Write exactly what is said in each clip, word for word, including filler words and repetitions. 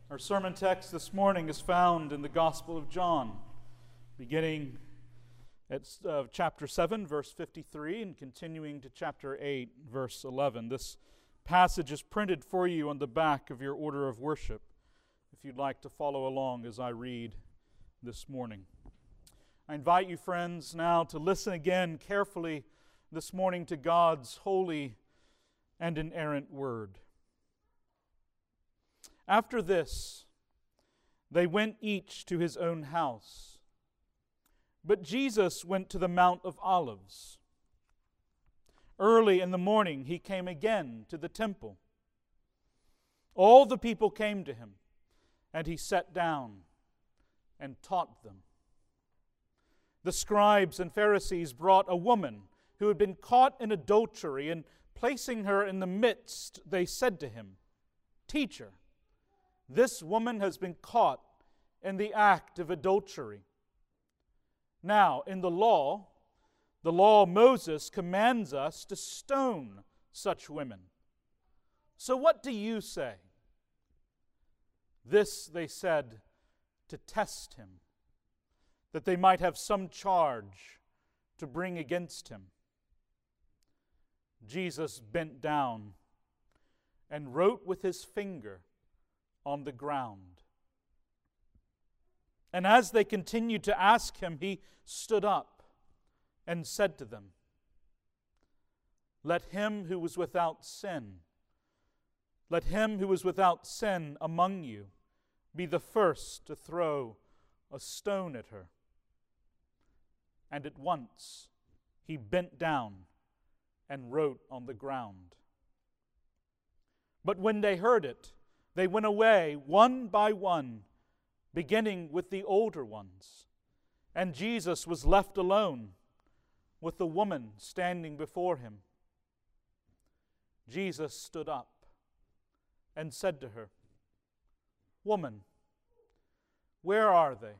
Our sermon text this morning is found in the Gospel of John, beginning at uh, chapter seven, verse fifty-three, and continuing to chapter eight, verse eleven. This passage is printed for you on the back of your order of worship, if you'd like to follow along as I read this morning. I invite you, friends, now to listen again carefully this morning to God's holy and inerrant word. After this, they went each to his own house. But Jesus went to the Mount of Olives. Early in the morning he came again to the temple. All the people came to him, and he sat down and taught them. The scribes and Pharisees brought a woman who had been caught in adultery, and placing her in the midst, they said to him, "Teacher, this woman has been caught in the act of adultery. Now, in the law, the law of Moses commands us to stone such women. So what do you say?" This they said to test him, that they might have some charge to bring against him. Jesus bent down and wrote with his finger on the ground. And as they continued to ask him, he stood up and said to them, "Let him who was without sin, let him who was without sin among you be the first to throw a stone at her." And at once he bent down and wrote on the ground. But when they heard it, they went away one by one, beginning with the older ones. And Jesus was left alone with the woman standing before him. Jesus stood up and said to her, "Woman, where are they?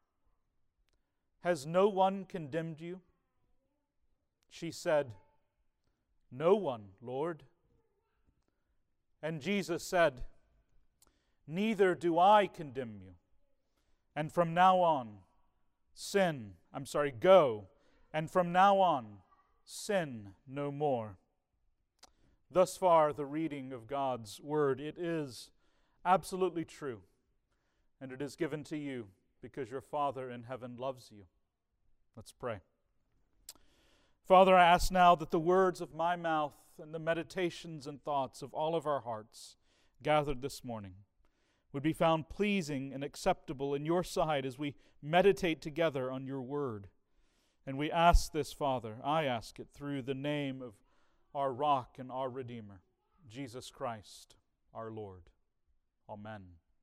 Has no one condemned you?" She said, "No one, Lord." And Jesus said, "Neither do I condemn you. And from now on, sin, I'm sorry, go, and from now on, sin no more." Thus far, the reading of God's Word. It is absolutely true, and it is given to you because your Father in heaven loves you. Let's pray. Father, I ask now that the words of my mouth and the meditations and thoughts of all of our hearts gathered this morning would be found pleasing and acceptable in your sight as we meditate together on your word. And we ask this, Father, I ask it through the name of our rock and our Redeemer, Jesus Christ, our Lord. Amen.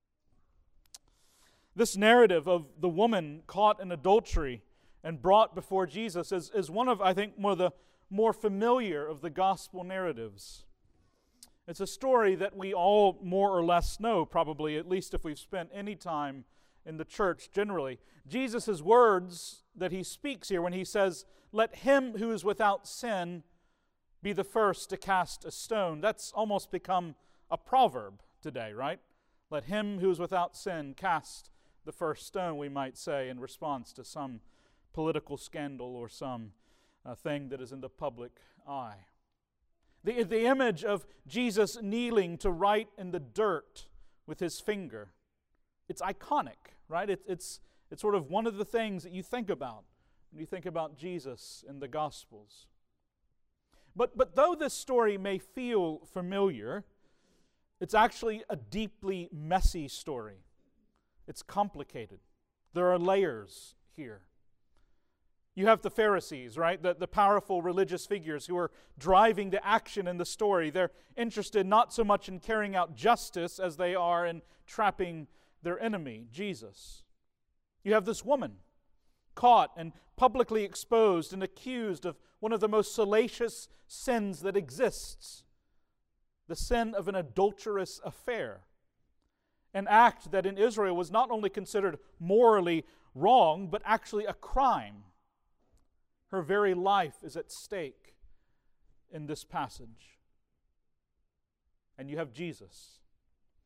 This narrative of the woman caught in adultery and brought before Jesus is, is one of, I think, one of the more familiar of the gospel narratives. It's a story that we all more or less know, probably, at least if we've spent any time in the church generally. Jesus' words that he speaks here when he says, "Let him who is without sin be the first to cast a stone," that's almost become a proverb today, right? Let him who is without sin cast the first stone, we might say, in response to some political scandal or some uh, thing that is in the public eye. The, the image of Jesus kneeling to write in the dirt with his finger, it's iconic, right? It, it's, it's sort of one of the things that you think about when you think about Jesus in the Gospels. But, but though this story may feel familiar, it's actually a deeply messy story. It's complicated. There are layers here. You have the Pharisees, right? The, the powerful religious figures who are driving the action in the story. They're interested not so much in carrying out justice as they are in trapping their enemy, Jesus. You have this woman caught and publicly exposed and accused of one of the most salacious sins that exists, the sin of an adulterous affair. An act that in Israel was not only considered morally wrong, but actually a crime. Her very life is at stake in this passage. And you have Jesus.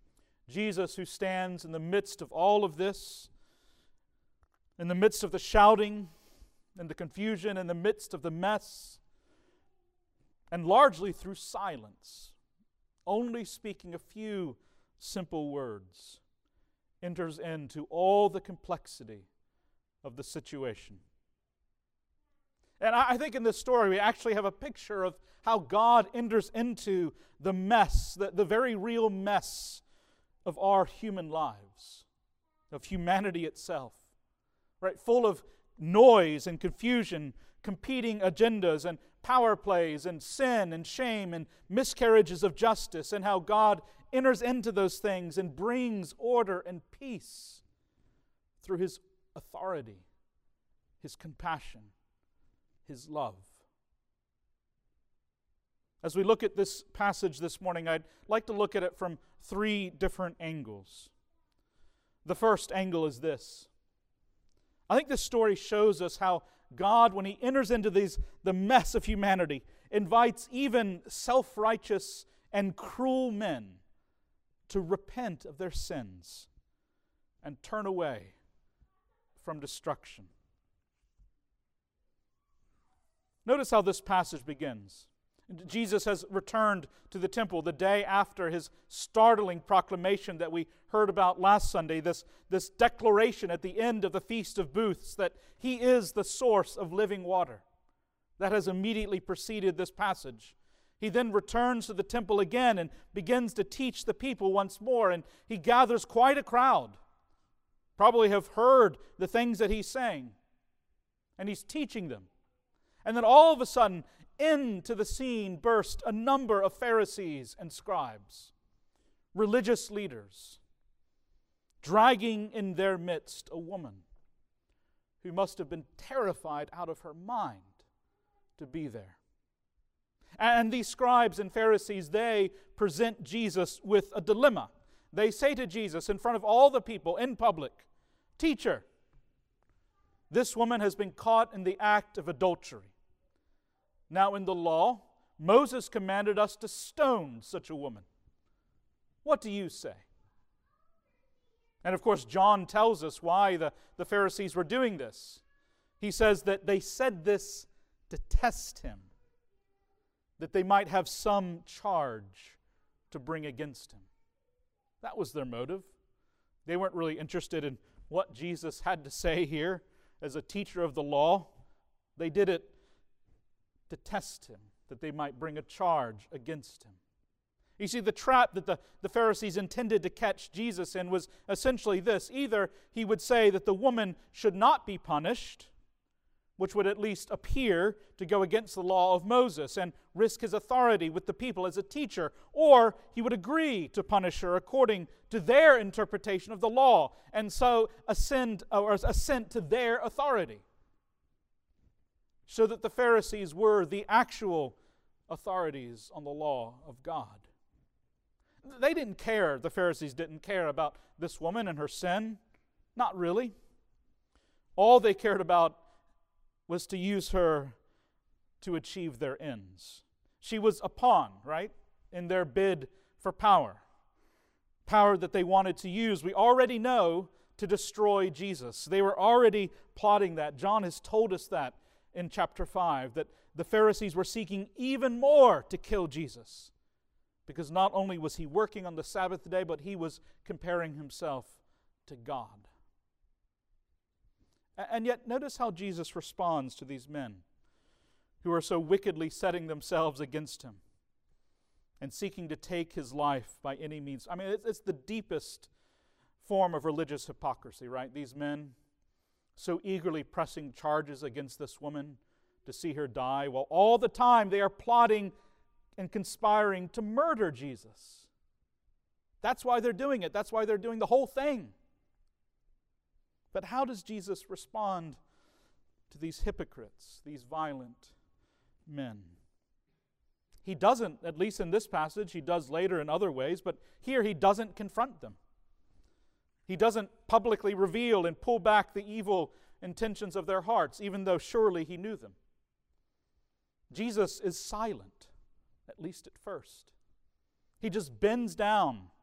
Jesus who stands in the midst of all of this, in the midst of the shouting and the confusion, in the midst of the mess, and largely through silence, only speaking a few simple words, enters into all the complexity of the situation. And I think in this story we actually have a picture of how God enters into the mess, the, the very real mess of our human lives, of humanity itself, right? Full of noise and confusion, competing agendas and power plays and sin and shame and miscarriages of justice, and how God enters into those things and brings order and peace through His authority, His compassion, His love. As we look at this passage this morning, I'd like to look at it from three different angles. The first angle is this. I think this story shows us how God, when He enters into these, the mess of humanity, invites even self-righteous and cruel men to repent of their sins and turn away from destruction. Notice how this passage begins. Jesus has returned to the temple the day after His startling proclamation that we heard about last Sunday, this, this declaration at the end of the Feast of Booths that He is the source of living water. That has immediately preceded this passage. He then returns to the temple again and begins to teach the people once more, and He gathers quite a crowd. Probably have heard the things that He's saying, and He's teaching them. And then all of a sudden, into the scene burst a number of Pharisees and scribes, religious leaders, dragging in their midst a woman who must have been terrified out of her mind to be there. And these scribes and Pharisees, they present Jesus with a dilemma. They say to Jesus in front of all the people in public, "Teacher, this woman has been caught in the act of adultery. Now in the law, Moses commanded us to stone such a woman. What do you say?" And of course, John tells us why the, the Pharisees were doing this. He says that they said this to test Him, that they might have some charge to bring against Him. That was their motive. They weren't really interested in what Jesus had to say here as a teacher of the law. They did it to test Him, that they might bring a charge against Him. You see, the trap that the, the Pharisees intended to catch Jesus in was essentially this. Either He would say that the woman should not be punished, which would at least appear to go against the law of Moses and risk His authority with the people as a teacher, or He would agree to punish her according to their interpretation of the law, and so ascend or assent to their authority, so that the Pharisees were the actual authorities on the law of God. They didn't care, the Pharisees didn't care about this woman and her sin. Not really. All they cared about was to use her to achieve their ends. She was a pawn, right, in their bid for power. Power that they wanted to use, we already know, to destroy Jesus. They were already plotting that. John has told us that in chapter five, that the Pharisees were seeking even more to kill Jesus, because not only was He working on the Sabbath day, but He was comparing Himself to God. And yet, notice how Jesus responds to these men who are so wickedly setting themselves against Him and seeking to take His life by any means. I mean, it's the deepest form of religious hypocrisy, right? These men so eagerly pressing charges against this woman to see her die, while all the time they are plotting and conspiring to murder Jesus. That's why they're doing it. That's why they're doing the whole thing. But how does Jesus respond to these hypocrites, these violent men? He doesn't, at least in this passage, He does later in other ways, but here He doesn't confront them. He doesn't publicly reveal and pull back the evil intentions of their hearts, even though surely He knew them. Jesus is silent, at least at first. He just bends down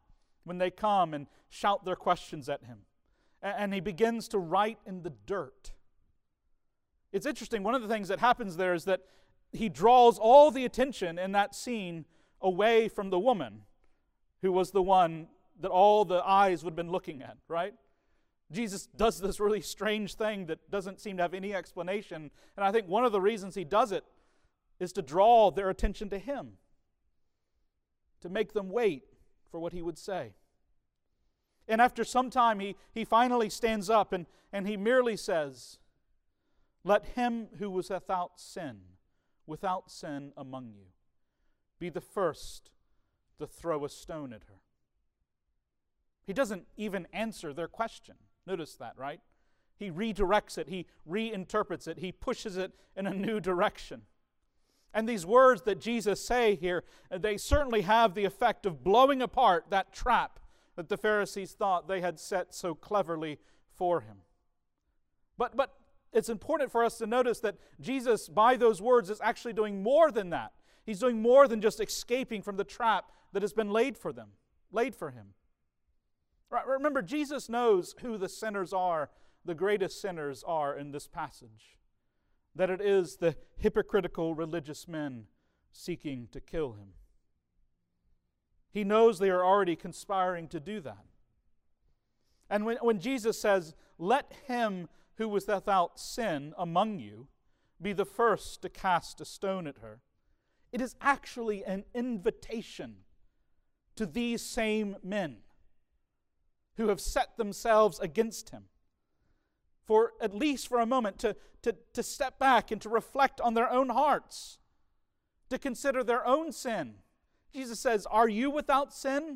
when they come and shout their questions at him. And he begins to write in the dirt. It's interesting, one of the things that happens there is that he draws all the attention in that scene away from the woman, who was the one that all the eyes would have been looking at, right? Jesus does this really strange thing that doesn't seem to have any explanation. And I think one of the reasons he does it is to draw their attention to him, to make them wait for what he would say. And after some time, he, he finally stands up and, and he merely says, "Let him who was without sin, without sin among you, be the first to throw a stone at her." He doesn't even answer their question. Notice that, right? He redirects it. He reinterprets it. He pushes it in a new direction. And these words that Jesus say here, they certainly have the effect of blowing apart that trap that the Pharisees thought they had set so cleverly for him. But, but it's important for us to notice that Jesus, by those words, is actually doing more than that. He's doing more than just escaping from the trap that has been laid for them, laid for him. Right, remember, Jesus knows who the sinners are, the greatest sinners are in this passage. That it is the hypocritical religious men seeking to kill him. He knows they are already conspiring to do that. And when, when Jesus says, "Let him who was without sin among you be the first to cast a stone at her," it is actually an invitation to these same men who have set themselves against him, for at least for a moment, to, to, to step back and to reflect on their own hearts, to consider their own sin. Jesus says, "Are you without sin?"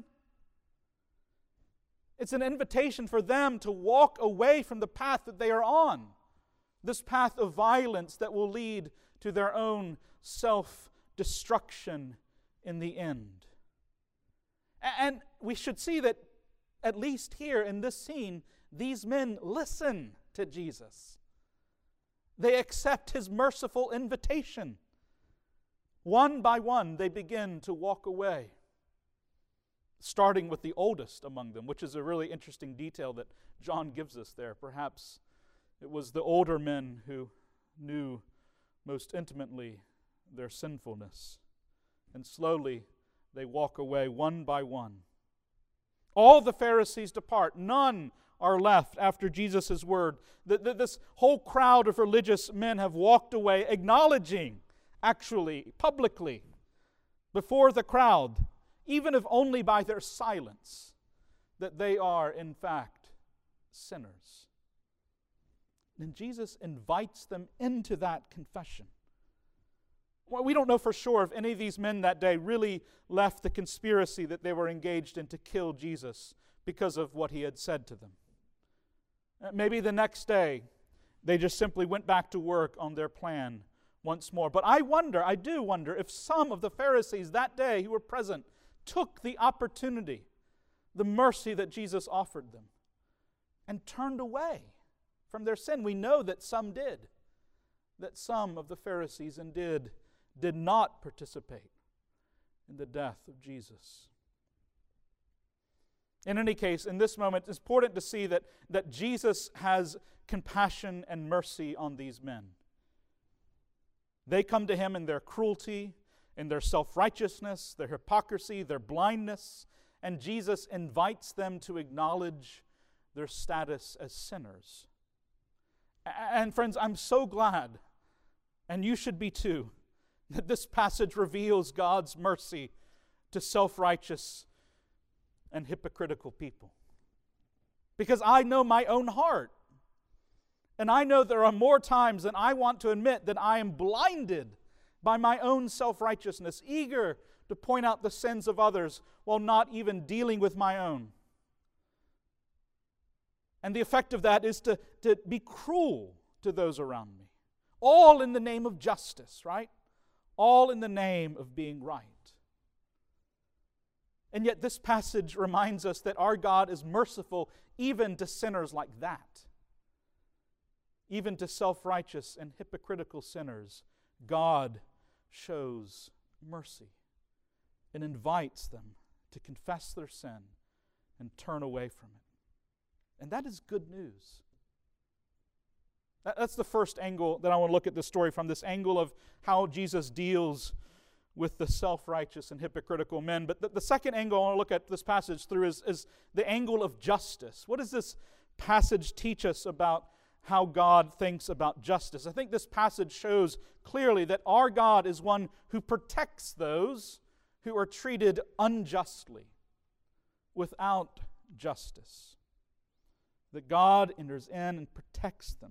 It's an invitation for them to walk away from the path that they are on, this path of violence that will lead to their own self-destruction in the end. And we should see that, at least here in this scene, these men listen to Jesus. They accept his merciful invitation. One by one, they begin to walk away, starting with the oldest among them, which is a really interesting detail that John gives us there. Perhaps it was the older men who knew most intimately their sinfulness. And slowly, they walk away one by one. All the Pharisees depart. None are left after Jesus' word. The, the, this whole crowd of religious men have walked away, acknowledging, actually, publicly, before the crowd, even if only by their silence, that they are, in fact, sinners. And Jesus invites them into that confession. Well, we don't know for sure if any of these men that day really left the conspiracy that they were engaged in to kill Jesus because of what he had said to them. Maybe the next day, they just simply went back to work on their plan once more. But I wonder, I do wonder, if some of the Pharisees that day who were present took the opportunity, the mercy that Jesus offered them, and turned away from their sin. We know that some did, that some of the Pharisees indeed did not participate in the death of Jesus. In any case, in this moment, it's important to see that, that Jesus has compassion and mercy on these men. They come to him in their cruelty, in their self-righteousness, their hypocrisy, their blindness, and Jesus invites them to acknowledge their status as sinners. And friends, I'm so glad, and you should be too, that this passage reveals God's mercy to self-righteous and hypocritical people. Because I know my own heart. And I know there are more times than I want to admit that I am blinded by my own self-righteousness, eager to point out the sins of others while not even dealing with my own. And the effect of that is to, to be cruel to those around me. All in the name of justice, right? All in the name of being right. And yet this passage reminds us that our God is merciful even to sinners like that. Even to self-righteous and hypocritical sinners, God shows mercy and invites them to confess their sin and turn away from it. And that is good news. That's the first angle that I want to look at this story from, this angle of how Jesus deals with the self-righteous and hypocritical men. But the, the second angle I want to look at this passage through is, is the angle of justice. What does this passage teach us about how God thinks about justice? I think this passage shows clearly that our God is one who protects those who are treated unjustly, without justice. That God enters in and protects them.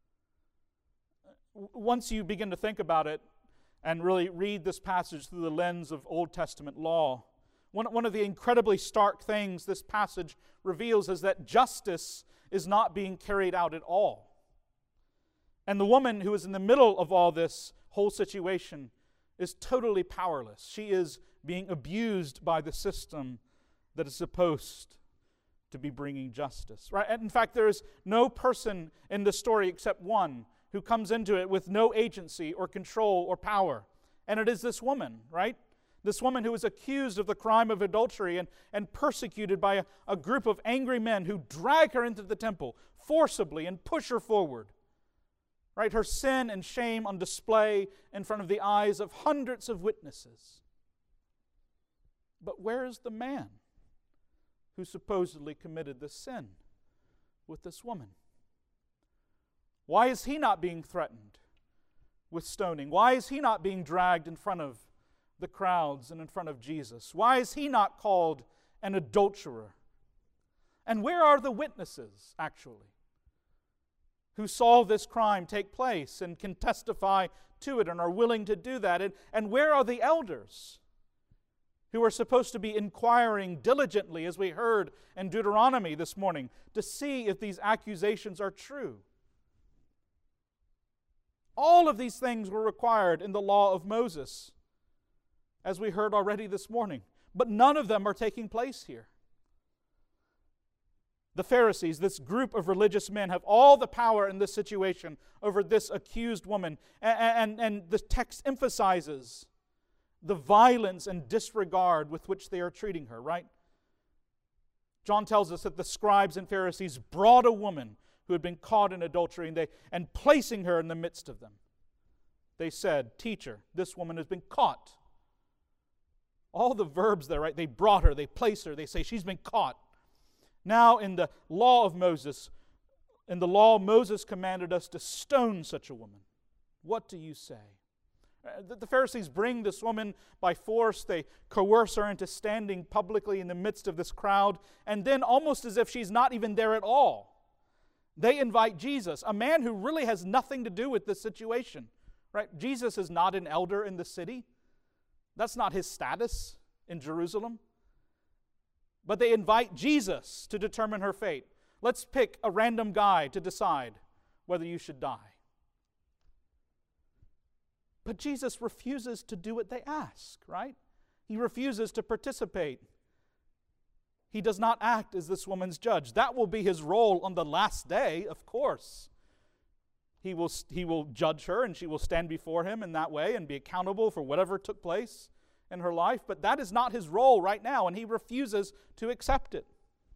Once you begin to think about it and really read this passage through the lens of Old Testament law, one, one of the incredibly stark things this passage reveals is that justice is not being carried out at all. And the woman who is in the middle of all this whole situation is totally powerless. She is being abused by the system that is supposed to be bringing justice. Right? And in fact, there is no person in the story except one who comes into it with no agency or control or power. And it is this woman, right? This woman who is accused of the crime of adultery and, and persecuted by a, a group of angry men who drag her into the temple forcibly and push her forward. Right? Her sin and shame on display in front of the eyes of hundreds of witnesses. But where is the man who supposedly committed this sin with this woman? Why is he not being threatened with stoning? Why is he not being dragged in front of the crowds and in front of Jesus? Why is he not called an adulterer? And where are the witnesses, actually, who saw this crime take place and can testify to it and are willing to do that? And, and where are the elders who are supposed to be inquiring diligently, as we heard in Deuteronomy this morning, to see if these accusations are true? All of these things were required in the law of Moses, as we heard already this morning. But none of them are taking place here. The Pharisees, this group of religious men, have all the power in this situation over this accused woman. And, and, and the text emphasizes the violence and disregard with which they are treating her, right? John tells us that the scribes and Pharisees brought a woman who had been caught in adultery, and they and placing her in the midst of them, they said, "Teacher, this woman has been caught." All the verbs there, right? They brought her, they place her, they say she's been caught. Now in the law of Moses, in the law Moses commanded us to stone such a woman. What do you say? The Pharisees bring this woman by force. They coerce her into standing publicly in the midst of this crowd, and then almost as if she's not even there at all, they invite Jesus, a man who really has nothing to do with this situation. Right? Jesus is not an elder in the city. That's not his status in Jerusalem. But they invite Jesus to determine her fate. Let's pick a random guy to decide whether you should die. But Jesus refuses to do what they ask, right? He refuses to participate. He does not act as this woman's judge. That will be his role on the last day, of course. He will, he will judge her, and she will stand before him in that way and be accountable for whatever took place in her life. But that is not his role right now, and he refuses to accept it.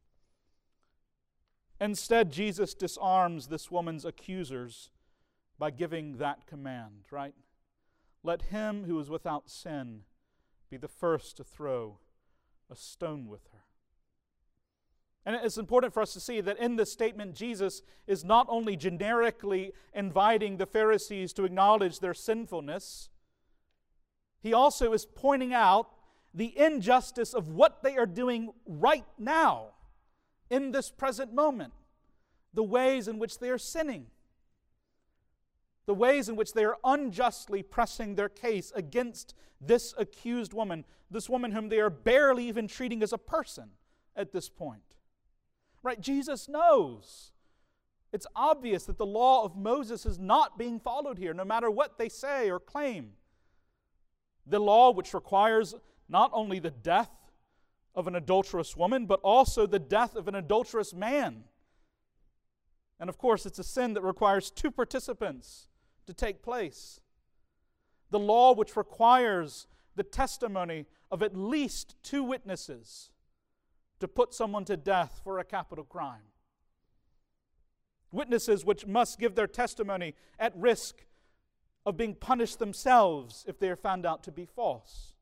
Instead, Jesus disarms this woman's accusers by giving that command, right? Let him who is without sin be the first to throw a stone with her. And it's important for us to see that in this statement, Jesus is not only generically inviting the Pharisees to acknowledge their sinfulness, he also is pointing out the injustice of what they are doing right now, in this present moment, the ways in which they are sinning, the ways in which they are unjustly pressing their case against this accused woman, this woman whom they are barely even treating as a person at this point. Right? Jesus knows. It's obvious that the law of Moses is not being followed here, no matter what they say or claim. The law which requires not only the death of an adulterous woman, but also the death of an adulterous man. And of course, it's a sin that requires two participants to take place. The law which requires the testimony of at least two witnesses to put someone to death for a capital crime. Witnesses which must give their testimony at risk of being punished themselves if they are found out to be false.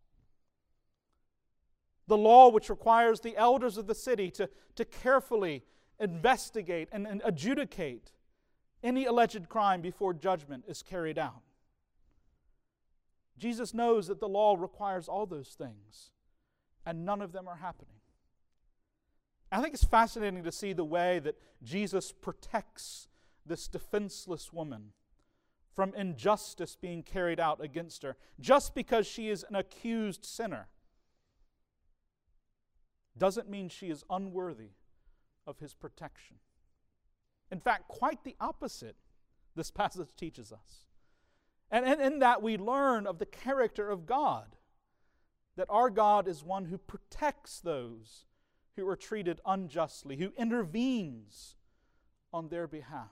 The law which requires the elders of the city to, to carefully investigate and, and adjudicate any alleged crime before judgment is carried out. Jesus knows that the law requires all those things, and none of them are happening. I think it's fascinating to see the way that Jesus protects this defenseless woman from injustice being carried out against her, just because she is an accused sinner doesn't mean she is unworthy of His protection. In fact, quite the opposite this passage teaches us. And in that we learn of the character of God, that our God is one who protects those who are treated unjustly, who intervenes on their behalf.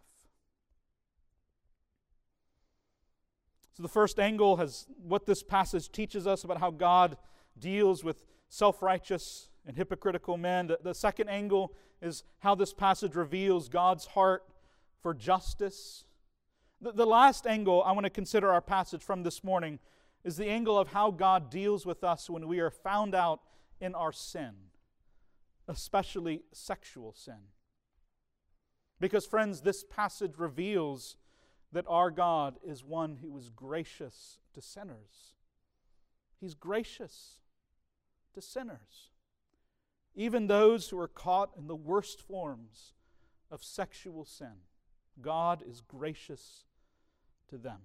So the first angle has what this passage teaches us about how God deals with self-righteous and hypocritical men. The, the second angle is how this passage reveals God's heart for justice. The, the last angle I want to consider our passage from this morning is the angle of how God deals with us when we are found out in our sin, especially sexual sin. Because, friends, this passage reveals that our God is one who is gracious to sinners. He's gracious to sinners, even those who are caught in the worst forms of sexual sin. God is gracious to them.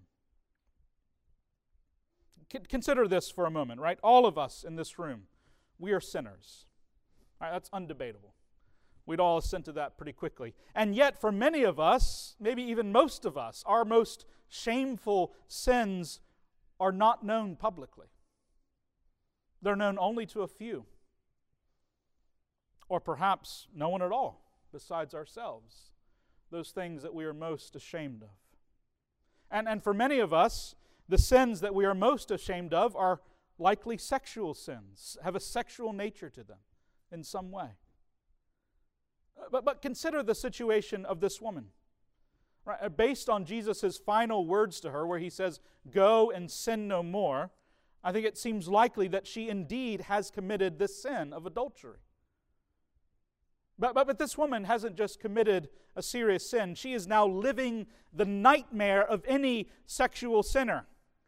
Consider this for a moment, right? All of us in this room, we are sinners. All right, that's undebatable. We'd all assent to that pretty quickly. And yet, for many of us, maybe even most of us, our most shameful sins are not known publicly. They're known only to a few. Or perhaps no one at all besides ourselves. Those things that we are most ashamed of. And, and for many of us, the sins that we are most ashamed of are likely sexual sins, have a sexual nature to them in some way. But, but consider the situation of this woman. Right? Based on Jesus' final words to her, where He says, "Go and sin no more," I think it seems likely that she indeed has committed this sin of adultery. But, but, but this woman hasn't just committed a serious sin. She is now living the nightmare of any sexual sinner.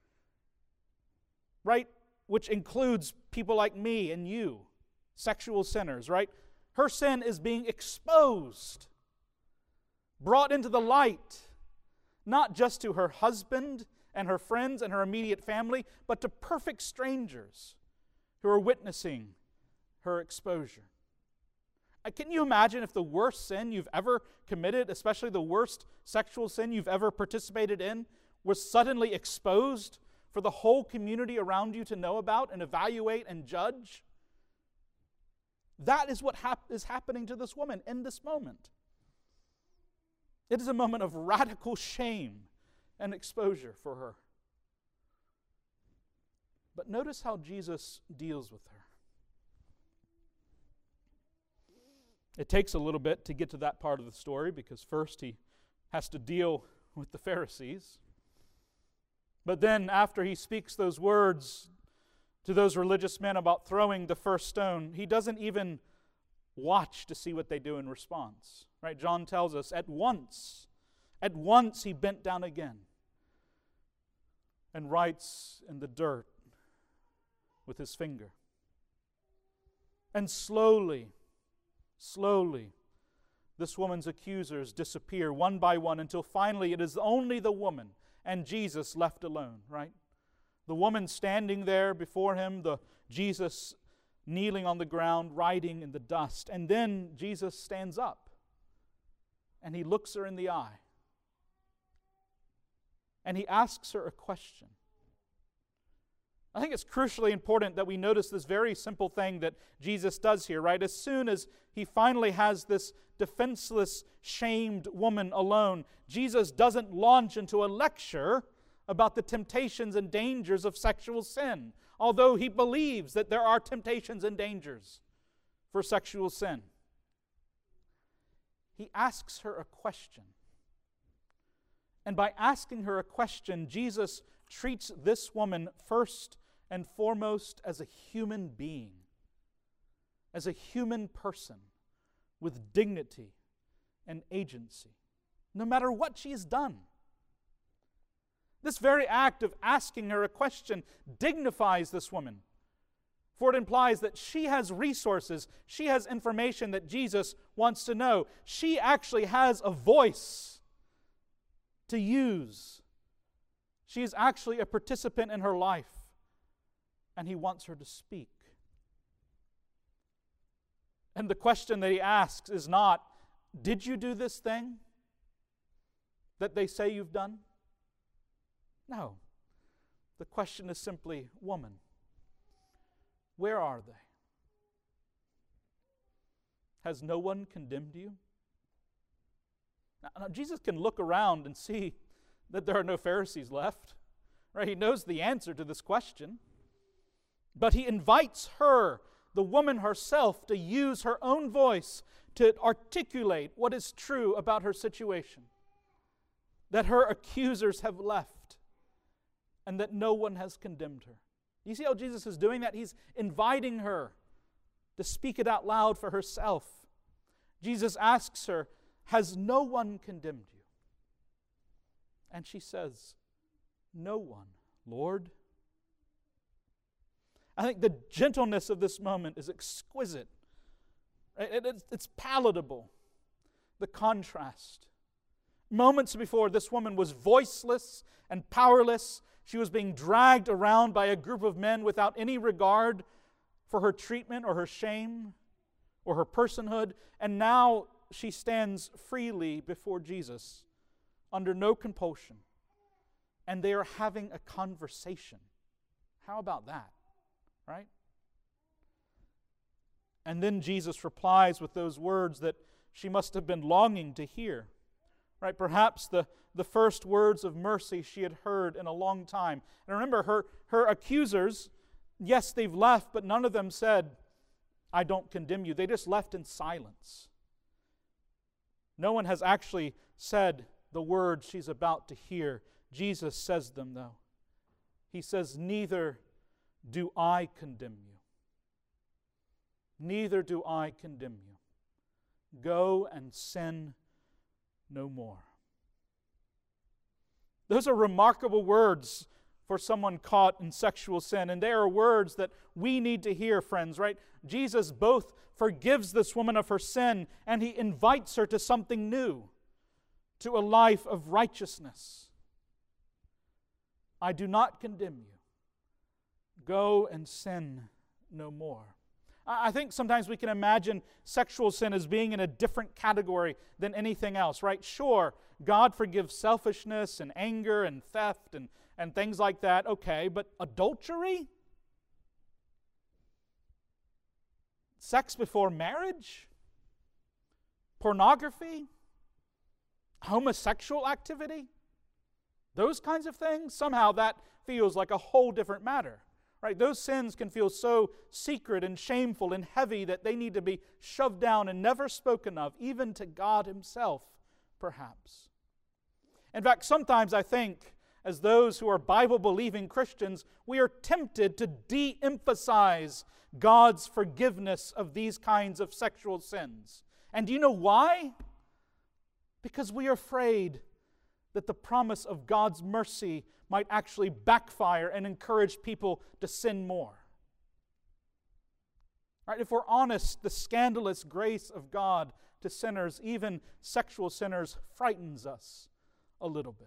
Right? Which includes people like me and you, sexual sinners, right? Her sin is being exposed, brought into the light, not just to her husband and her friends and her immediate family, but to perfect strangers who are witnessing her exposure. Can you imagine if the worst sin you've ever committed, especially the worst sexual sin you've ever participated in, was suddenly exposed for the whole community around you to know about and evaluate and judge? That is what hap- is happening to this woman in this moment. It is a moment of radical shame and exposure for her. But notice how Jesus deals with her. It takes a little bit to get to that part of the story, because first He has to deal with the Pharisees. But then after He speaks those words to those religious men about throwing the first stone, He doesn't even watch to see what they do in response. Right? John tells us at once, at once He bent down again and writes in the dirt with His finger. And slowly, slowly, this woman's accusers disappear one by one until finally it is only the woman and Jesus left alone, right? The woman standing there before Him, the Jesus kneeling on the ground, writing in the dust. And then Jesus stands up and He looks her in the eye. And He asks her a question. I think it's crucially important that we notice this very simple thing that Jesus does here, right? As soon as He finally has this defenseless, shamed woman alone, Jesus doesn't launch into a lecture about the temptations and dangers of sexual sin, although He believes that there are temptations and dangers for sexual sin. He asks her a question. And by asking her a question, Jesus treats this woman first and foremost as a human being, as a human person with dignity and agency, no matter what she has done. This very act of asking her a question dignifies this woman, for it implies that she has resources, she has information that Jesus wants to know. She actually has a voice to use. She is actually a participant in her life, and he wants her to speak. And the question that he asks is not, did you do this thing that they say you've done? No. The question is simply, woman, where are they? Has no one condemned you? Now, now, Jesus can look around and see that there are no Pharisees left. Right? He knows the answer to this question. But he invites her, the woman herself, to use her own voice to articulate what is true about her situation. That her accusers have left, and that no one has condemned her. You see how Jesus is doing that? He's inviting her to speak it out loud for herself. Jesus asks her, has no one condemned you? And she says, no one, Lord. I think the gentleness of this moment is exquisite. It's palatable, the contrast. Moments before, this woman was voiceless and powerless. She was being dragged around by a group of men without any regard for her treatment or her shame or her personhood. And now she stands freely before Jesus under no compulsion. And they are having a conversation. How about that? Right? And then Jesus replies with those words that she must have been longing to hear. Right? Perhaps the, the first words of mercy she had heard in a long time. And remember, her, her accusers, yes, they've left, but none of them said, I don't condemn you. They just left in silence. No one has actually said the words she's about to hear. Jesus says them, though. He says, neither do I condemn you. Neither do I condemn you. Go and sin no more. Those are remarkable words for someone caught in sexual sin. And they are words that we need to hear, friends, right? Jesus both forgives this woman of her sin and he invites her to something new, to a life of righteousness. I do not condemn you. Go and sin no more. I think sometimes we can imagine sexual sin as being in a different category than anything else, right? Sure, God forgives selfishness and anger and theft and, and things like that. Okay, but adultery? Sex before marriage? Pornography? Homosexual activity? Those kinds of things? Somehow that feels like a whole different matter. Right? Those sins can feel so secret and shameful and heavy that they need to be shoved down and never spoken of, even to God Himself, perhaps. In fact, sometimes I think, as those who are Bible-believing Christians, we are tempted to de-emphasize God's forgiveness of these kinds of sexual sins. And do you know why? Because we are afraid that the promise of God's mercy might actually backfire and encourage people to sin more. Right? If we're honest, the scandalous grace of God to sinners, even sexual sinners, frightens us a little bit.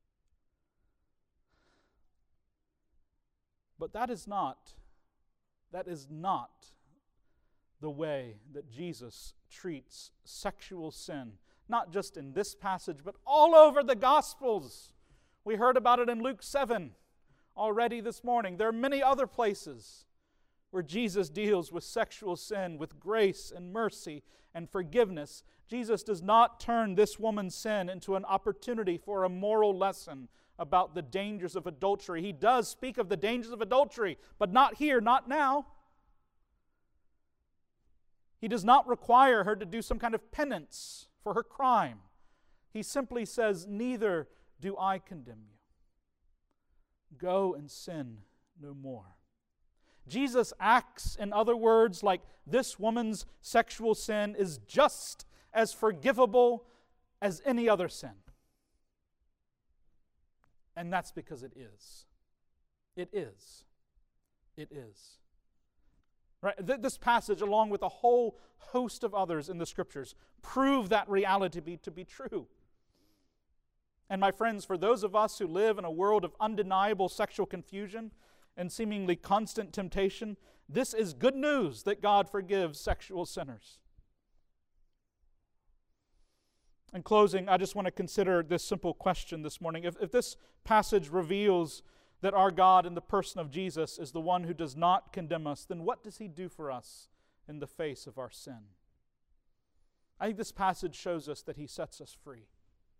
But that is not, that is not the way that Jesus treats sexual sin, not just in this passage, but all over the Gospels. We heard about it in Luke seven already this morning. There are many other places where Jesus deals with sexual sin with grace and mercy and forgiveness. Jesus does not turn this woman's sin into an opportunity for a moral lesson about the dangers of adultery. He does speak of the dangers of adultery, but not here, not now. He does not require her to do some kind of penance for her crime. He simply says, "Neither do I condemn you. Go and sin no more." Jesus acts, in other words, like this woman's sexual sin is just as forgivable as any other sin. And that's because it is. It is. It is. Right? This passage, along with a whole host of others in the Scriptures, prove that reality to be, to be true. And my friends, for those of us who live in a world of undeniable sexual confusion and seemingly constant temptation, this is good news that God forgives sexual sinners. In closing, I just want to consider this simple question this morning. If, if this passage reveals that our God in the person of Jesus is the one who does not condemn us, then what does He do for us in the face of our sin? I think this passage shows us that He sets us free.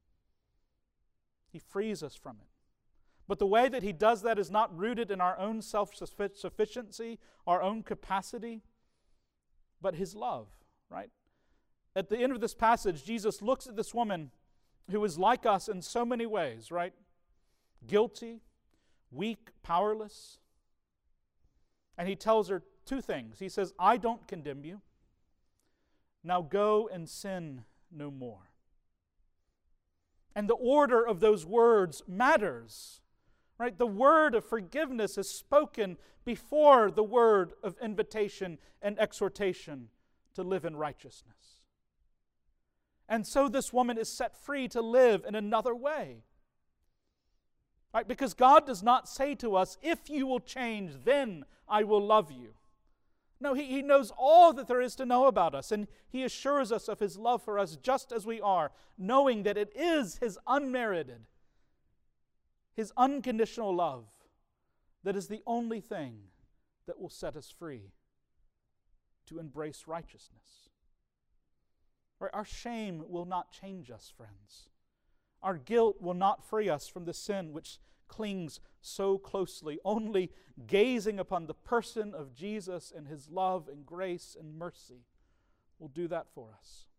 He frees us from it. But the way that He does that is not rooted in our own self-sufficiency, our own capacity, but His love, right? At the end of this passage, Jesus looks at this woman who is like us in so many ways, right? Guilty, weak, powerless. And He tells her two things. He says, "I don't condemn you. Now go and sin no more." And the order of those words matters, right? The word of forgiveness is spoken before the word of invitation and exhortation to live in righteousness. And so this woman is set free to live in another way. Right? Because God does not say to us, "If you will change, then I will love you." No, he, he knows all that there is to know about us, and He assures us of His love for us just as we are, knowing that it is His unmerited, His unconditional love that is the only thing that will set us free to embrace righteousness. Right? Our shame will not change us, friends. Our guilt will not free us from the sin which clings so closely. Only gazing upon the person of Jesus and His love and grace and mercy will do that for us.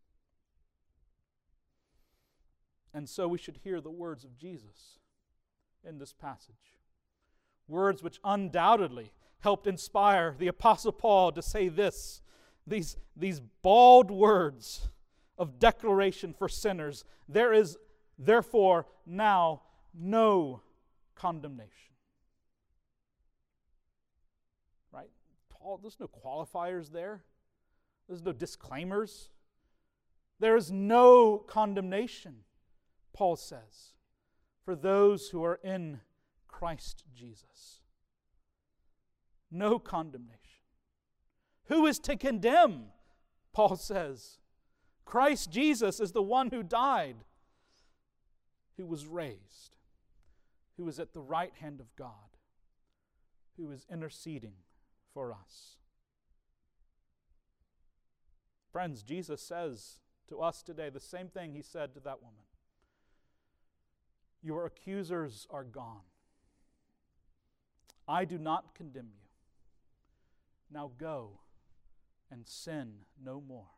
And so we should hear the words of Jesus in this passage. Words which undoubtedly helped inspire the Apostle Paul to say this, these, these bald words of declaration for sinners: "There is therefore now no condemnation." Right? Paul, there's no qualifiers there. There's no disclaimers. There is no condemnation, Paul says, for those who are in Christ Jesus. No condemnation. Who is to condemn? Paul says, Christ Jesus is the one who died, who was raised, who is at the right hand of God, who is interceding for us. Friends, Jesus says to us today the same thing He said to that woman. Your accusers are gone. I do not condemn you. Now go and sin no more.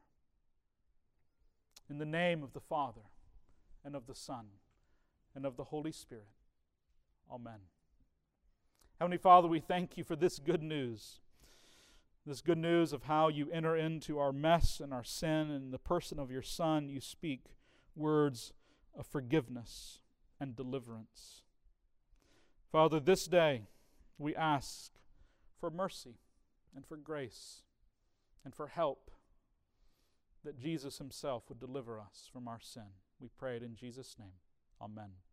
In the name of the Father, and of the Son, and of the Holy Spirit. Amen. Heavenly Father, we thank You for this good news. This good news of how You enter into our mess and our sin, and in the person of Your Son, You speak words of forgiveness and deliverance. Father, this day we ask for mercy and for grace and for help, that Jesus Himself would deliver us from our sin. We pray it in Jesus' name. Amen.